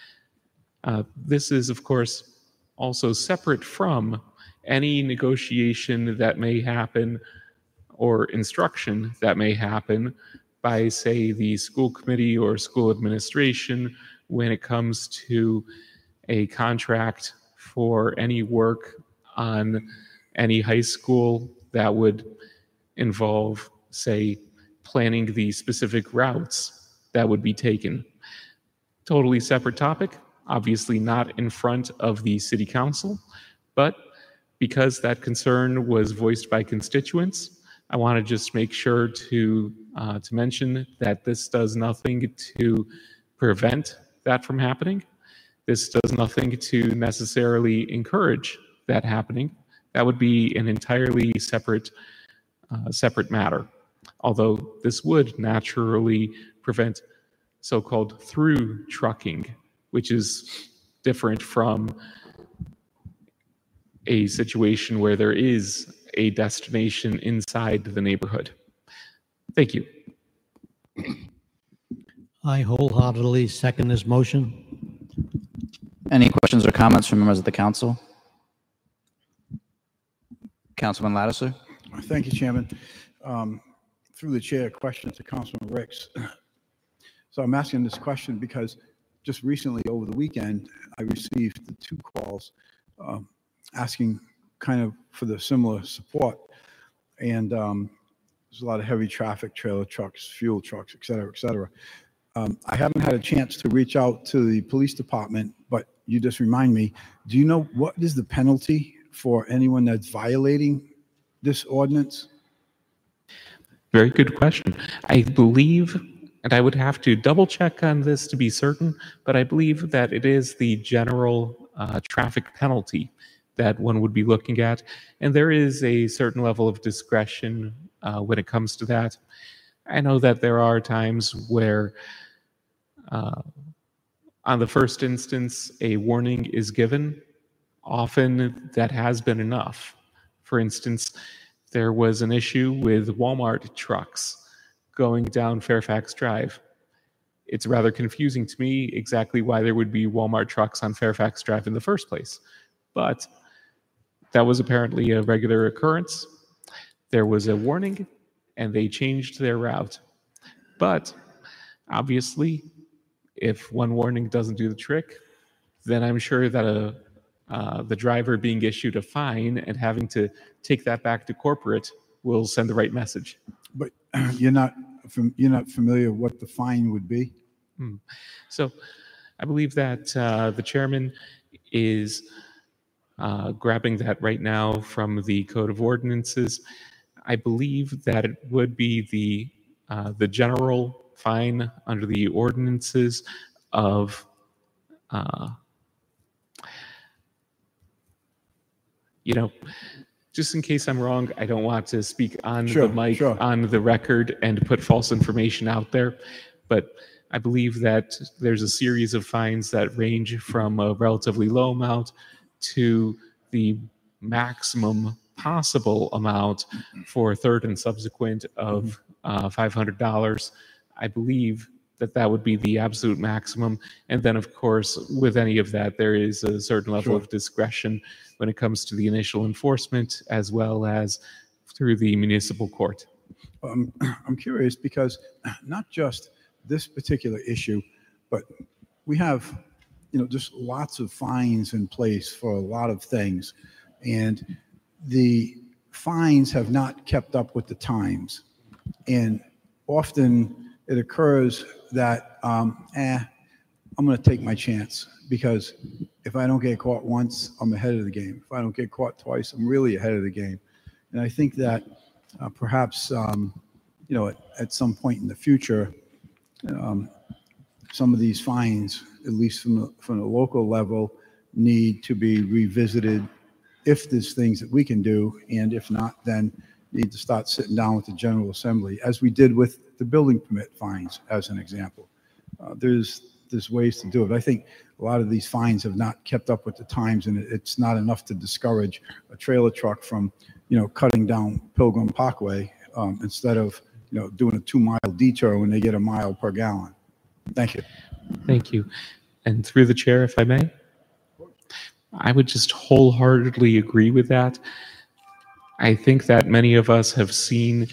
Uh, this is, of course, also separate from any negotiation that may happen or instruction that may happen by, say, the school committee or school administration when it comes to a contract for any work on any high school that would involve, say, planning the specific routes that would be taken. Totally separate topic, obviously not in front of the city council, but because that concern was voiced by constituents, I want to just make sure to uh, to mention that this does nothing to prevent that from happening. This does nothing to necessarily encourage that happening. That would be an entirely separate uh, separate matter. Although this would naturally prevent so-called through trucking, which is different from a situation where there is a destination inside the neighborhood. Thank you. I wholeheartedly second this motion. Any questions or comments from members of the council? Councilman Lattiser? Thank you, Chairman. Um, through the chair, question to Councilman Ricks. So I'm asking this question because just recently over the weekend, I received the two calls um, asking kind of for the similar support. And um, there's a lot of heavy traffic, trailer trucks, fuel trucks, et cetera, et cetera. Um, I haven't had a chance to reach out to the police department, but you just remind me, do you know what is the penalty for anyone that's violating this ordinance? Very good question. I believe, and I would have to double check on this to be certain, but I believe that it is the general uh, traffic penalty that one would be looking at. And there is a certain level of discretion uh, when it comes to that. I know that there are times where uh, on the first instance, a warning is given. Often that has been enough. For instance, there was an issue with Walmart trucks going down Fairfax Drive. It's rather confusing to me exactly why there would be Walmart trucks on Fairfax Drive in the first place. But that was apparently a regular occurrence. There was a warning, and they changed their route. But obviously, if one warning doesn't do the trick, then I'm sure that a Uh, the driver being issued a fine and having to take that back to corporate will send the right message. But you're not you're not familiar what the fine would be? Hmm. So I believe that uh, the chairman is uh, grabbing that right now from the Code of Ordinances. I believe that it would be the uh, the general fine under the ordinances of uh, you know, just in case I'm wrong, I don't want to speak on Sure, the mic, sure. on the record, and put false information out there. But I believe that there's a series of fines that range from a relatively low amount to the maximum possible amount for third and subsequent of uh, five hundred dollars. I believe that that would be the absolute maximum. And then, of course, with any of that, there is a certain level Sure. of discretion when it comes to the initial enforcement as well as through the municipal court. Um, I'm curious because not just this particular issue, but we have, you know, just lots of fines in place for a lot of things. And the fines have not kept up with the times. And often it occurs that, um, eh, I'm going to take my chance, because if I don't get caught once, I'm ahead of the game. If I don't get caught twice, I'm really ahead of the game. And I think that uh, perhaps, um, you know, at, at some point in the future, um, some of these fines, at least from the, from the local level, need to be revisited if there's things that we can do, and if not, then need to start sitting down with the General Assembly, as we did with the building permit fines, as an example. Uh, there's there's ways to do it. I think a lot of these fines have not kept up with the times, and it's not enough to discourage a trailer truck from, you know, cutting down Pilgrim Parkway um, instead of, you know, doing a two-mile detour when they get a mile per gallon. Thank you. Thank you. And through the chair, if I may, I would just wholeheartedly agree with that. I think that many of us have seen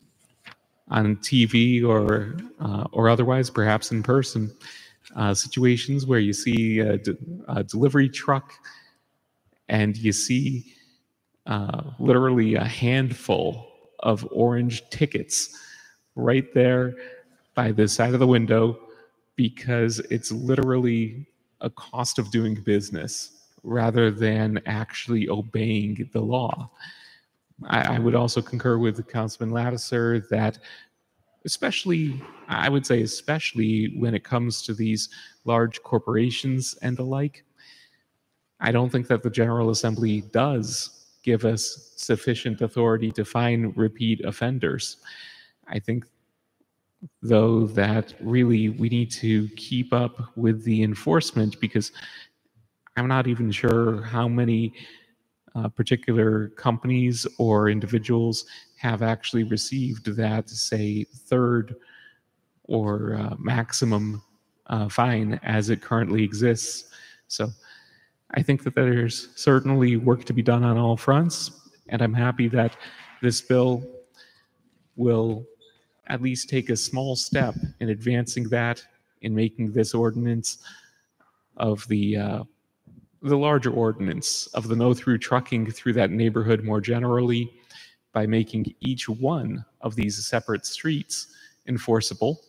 on T V or uh, or otherwise, perhaps in person, uh, situations where you see a, de a delivery truck and you see uh, literally a handful of orange tickets right there by the side of the window, because it's literally a cost of doing business rather than actually obeying the law. I, I would also concur with Councilman Lattiser that especially, I would say especially when it comes to these large corporations and the like, I don't think that the General Assembly does give us sufficient authority to fine repeat offenders. I think, though, that really we need to keep up with the enforcement, because I'm not even sure how many uh, particular companies or individuals have actually received that, say, third or uh, maximum uh, fine as it currently exists. So I think that there's certainly work to be done on all fronts, and I'm happy that this bill will at least take a small step in advancing that, in making this ordinance of the uh, the larger ordinance of the no-through trucking through that neighborhood more generally, by making each one of these separate streets enforceable.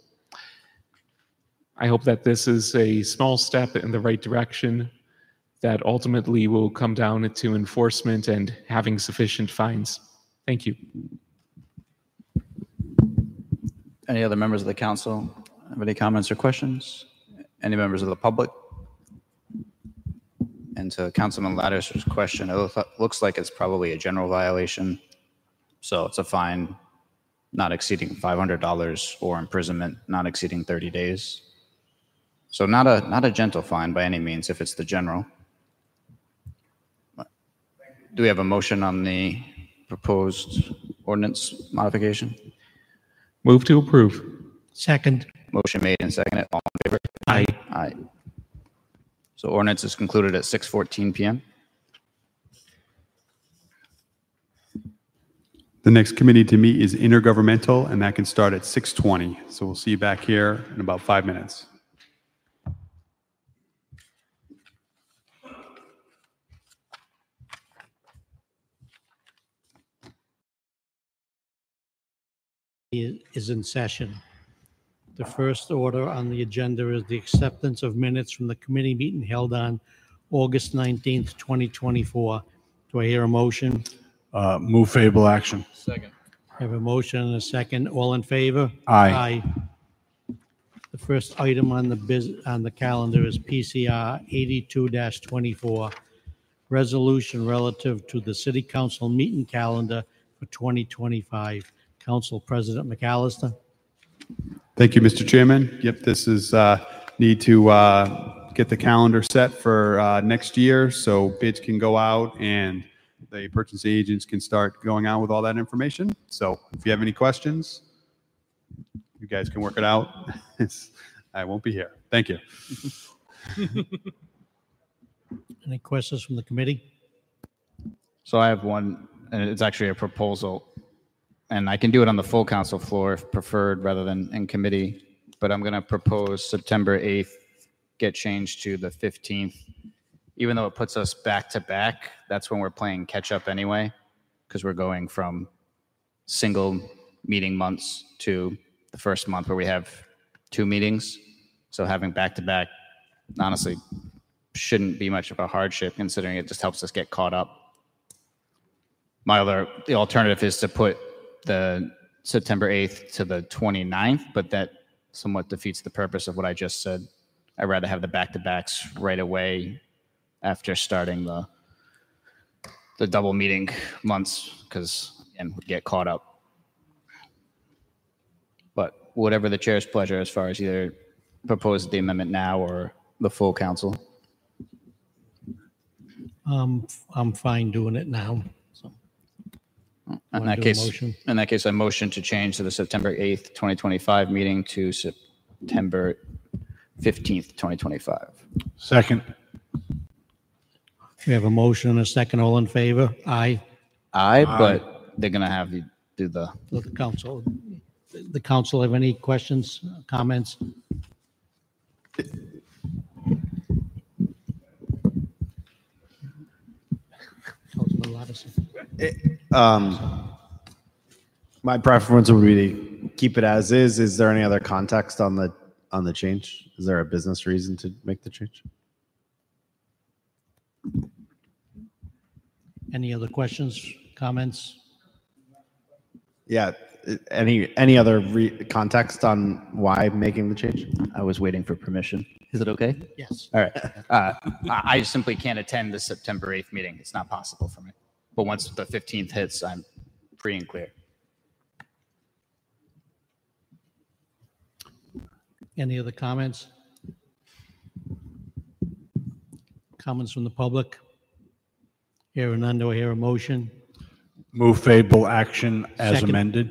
I hope that this is a small step in the right direction that ultimately will come down to enforcement and having sufficient fines. Thank you. Any other members of the council have any comments or questions? Any members of the public? And to Councilman Lattiser's question, it look, looks like it's probably a general violation. So it's a fine not exceeding five hundred dollars or imprisonment not exceeding thirty days. So not a, not a gentle fine by any means if it's the general. Do we have a motion on the proposed ordinance modification? Move to approve. Second. Motion made and seconded. All in favor? Aye. Aye. So ordinance is concluded at six fourteen p m The next committee to meet is intergovernmental, and that can start at six twenty. So we'll see you back here in about five minutes. Is in session. The first order on the agenda is the acceptance of minutes from the committee meeting held on August nineteenth, twenty twenty-four. Do I hear a motion? Uh, move favorable action. Second. I have a motion and a second. All in favor? Aye. Aye. The first item on the biz, on the calendar is P C R eighty-two twenty-four, resolution relative to the city council meeting calendar for twenty twenty-five. Council President McAllister. Thank you, Mister Chairman. Yep, this is uh, need to uh, get the calendar set for uh, next year so bids can go out and the purchasing agents can start going out with all that information. So if you have any questions, you guys can work it out. It's, I won't be here. Thank you. Any questions from the committee? So I have one, and it's actually a proposal. And I can do it on the full council floor if preferred rather than in committee, but I'm going to propose September eighth get changed to the fifteenth, even though it puts us back to back, that's when we're playing catch up anyway, because we're going from single meeting months to the first month where we have two meetings. So having back to back, honestly, shouldn't be much of a hardship considering it just helps us get caught up. My other, the alternative is to put the September eighth to the twenty-ninth, but that somewhat defeats the purpose of what I just said. I'd rather have the back-to-backs right away after starting the the double meeting months, because again, we get caught up. But whatever the chair's pleasure as far as either propose the amendment now or the full council. Um, I'm fine doing it now. So, In wanna that do a case, motion? in that case, I motion to change to the September eighth, twenty twenty-five meeting to September fifteenth, twenty twenty-five. Second. We have a motion and a second. All in favor? Aye. Aye, but they're gonna have you do the. The council, the council have any questions, comments? Councilman Lattiser. Um, my preference would be to keep it as is. Is there any other context on the, on the change? Is there a business reason to make the change? Any other questions, comments? Yeah, any, any other re- context on why making the change? I was waiting for permission. Is it okay? Yes. All right. Uh, I I simply can't attend the September eighth meeting. It's not possible for me. But once the fifteenth hits, I'm free and clear. Any other comments? Comments from the public? Hearing none, do I hear a motion? Move favorable action as Second. amended.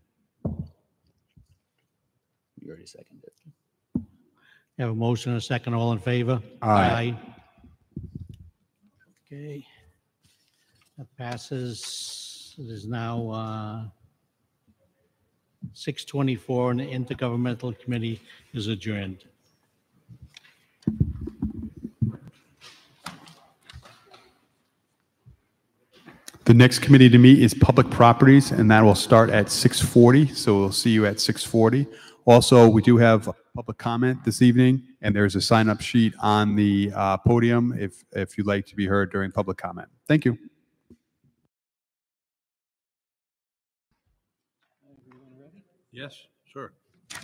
You already seconded. Have a motion and a second. All in favor? Aye. Okay. That passes. It is now uh, six twenty-four and the Intergovernmental Committee is adjourned. The next committee to meet is Public Properties, and that will start at six forty, so we'll see you at six forty. Also, we do have public comment this evening, and there's a sign-up sheet on the uh, podium if, if you'd like to be heard during public comment. Thank you. Yes, sir.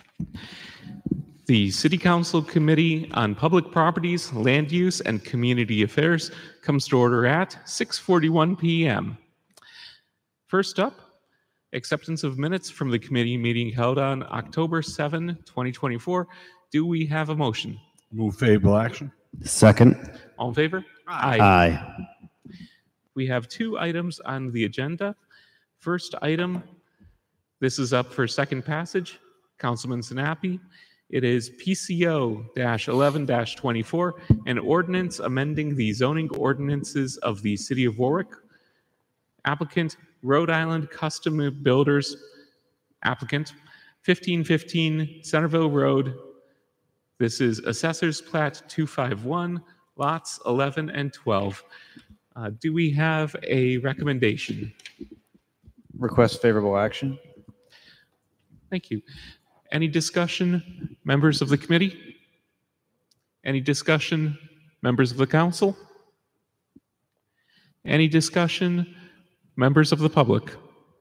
The City Council Committee on Public Properties, Land Use, and Community Affairs comes to order at six forty-one p m First up, acceptance of minutes from the committee meeting held on October seventh, twenty twenty-four. Do we have a motion? Move favorable action. Second. All in favor? Aye. We have two items on the agenda. First item, this is up for second passage. Councilman Sinapi. It is P C O eleven twenty-four, an ordinance amending the zoning ordinances of the City of Warwick. Applicant, Rhode Island Custom Builders. Applicant, fifteen fifteen Centerville Road. This is Assessor's Plat two fifty-one, lots eleven and twelve. Uh, do we have a recommendation? Request favorable action. Thank you. Any discussion, members of the committee? Any discussion, members of the council? Any discussion, members of the public?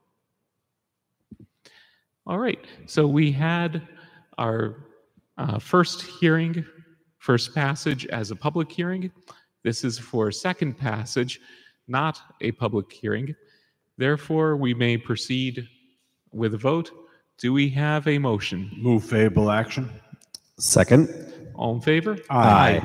All right, so we had our uh, first hearing, first passage as a public hearing. This is for second passage, not a public hearing. Therefore, we may proceed with a vote. Do we have a motion? Move favorable action. Second. All in favor? Aye.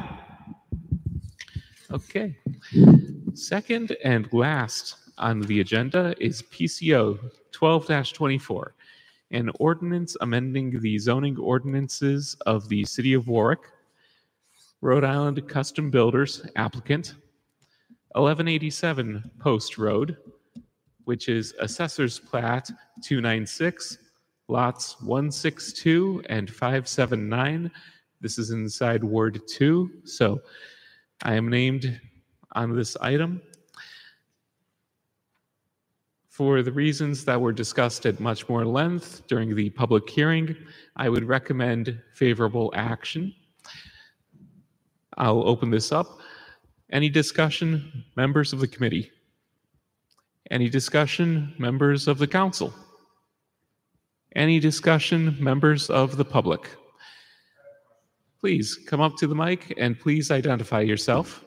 Okay. Second and last on the agenda is P C O twelve twenty-four, an ordinance amending the zoning ordinances of the City of Warwick. Rhode Island Custom Builders applicant, eleven eighty-seven Post Road, which is Assessor's Plat two ninety-six, lots one sixty-two and five seventy-nine. This is inside Ward two, so I am named on this item. For the reasons that were discussed at much more length during the public hearing, I would recommend favorable action. I'll open this up. Any discussion, members of the committee? Any discussion, members of the council? Any discussion, members of the public? Please come up to the mic and please identify yourself.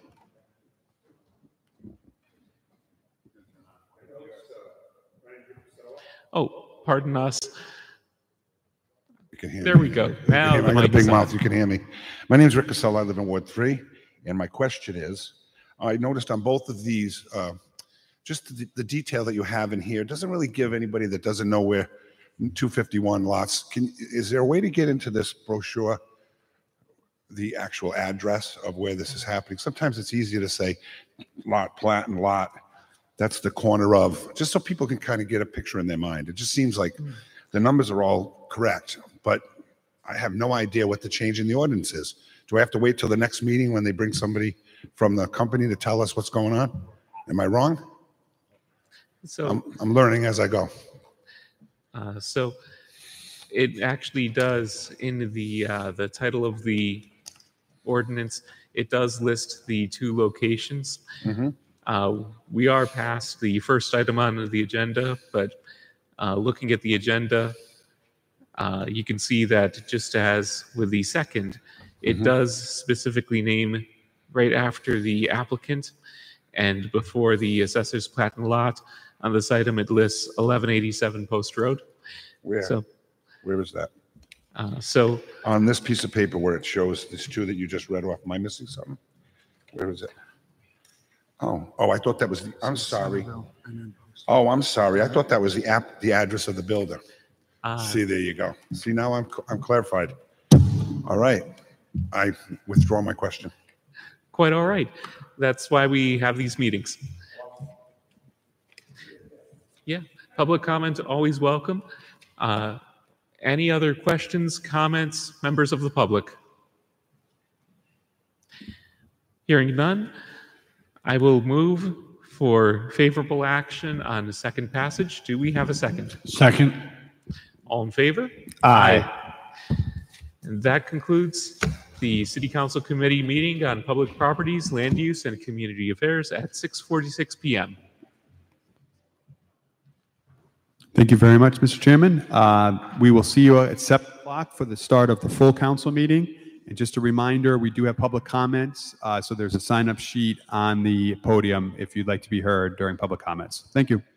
Oh, pardon us. You can hear There me. we go. You can Now hear me. the I got a mic is big on. mouth. You can hear me. My name is Rick Casella. I live in Ward three. And my question is, I noticed on both of these, uh, just the, the detail that you have in here doesn't really give anybody that doesn't know where two fifty-one lots. Can, is there a way to get into this brochure the actual address of where this is happening? Sometimes it's easier to say lot, plat, and lot. That's the corner of, just so people can kind of get a picture in their mind. It just seems like the numbers are all correct, but I have no idea what the change in the ordinance is. Do I have to wait till the next meeting when they bring somebody from the company to tell us what's going on? Am I wrong? So I'm, I'm learning as I go. Uh, so it actually does, in the uh, the title of the ordinance, it does list the two locations. Mhm. Uh, we are past the first item on the agenda, but uh, looking at the agenda, uh, you can see that just as with the second, it Mhm. does specifically name right after the applicant and before the assessor's plat and lot. On this item, it lists eleven eighty-seven Post Road. Where? So, Where is that? uh, so On this piece of paper where it shows these two that you just read off, am I missing something? Where is it? Oh, oh, I thought that was, the. I'm sorry. Oh, I'm sorry. I thought that was the app, the address of the builder. Ah. See, there you go. See, now I'm, I'm clarified. All right. I withdraw my question. quite all right. That's why we have these meetings. Yeah, public comment always welcome. Uh, any other questions, comments, members of the public? Hearing none, I will move for favorable action on the second passage. Do we have a second? Second. All in favor? Aye. And that concludes the City Council Committee meeting on public properties, land use, and community affairs at six forty-six p m Thank you very much, Mister Chairman. Uh, We will see you at seven o'clock for the start of the full council meeting. And just a reminder, we do have public comments, uh, so there's a sign-up sheet on the podium if you'd like to be heard during public comments. Thank you.